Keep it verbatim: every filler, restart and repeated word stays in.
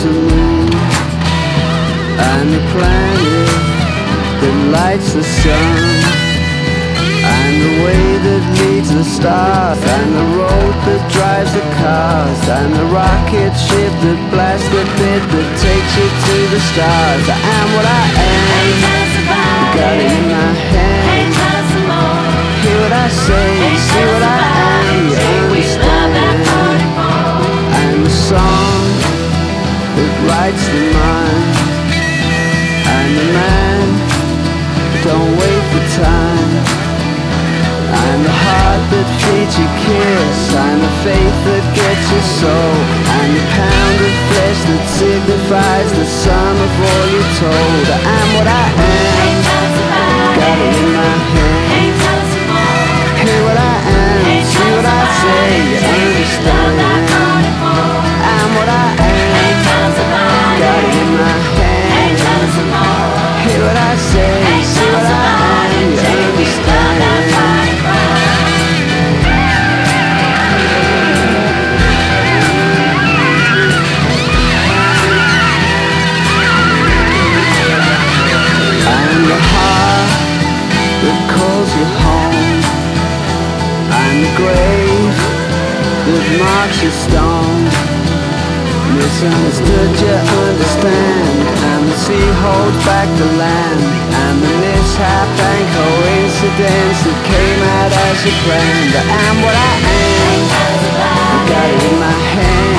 the moon, and the planet that lights the sun, and the way that leads the stars, and the road that drives the cars, and the rocket ship that blasts the bit that takes you to the stars. I am what I am, got it in my hand. Hear what I say, see what I am, you understand. And the song that writes the mind, and the man don't wait for time, and the heart that feeds your kiss, and the faith that gets your soul, and the pound of flesh that signifies the sum of all you're told. I am what I am, got it in my hand. Hear what I am, see what I say, you understand. I'm what I am, got it in my hand. Hear what I say, see what I am, you understand. I'm the heart that calls you home, and the grave that marks your stone. Misunderstood, you understand, and the sea holds back the land, and the mishap and coincidence that came out as you planned. I am what I am, I got it in my hand.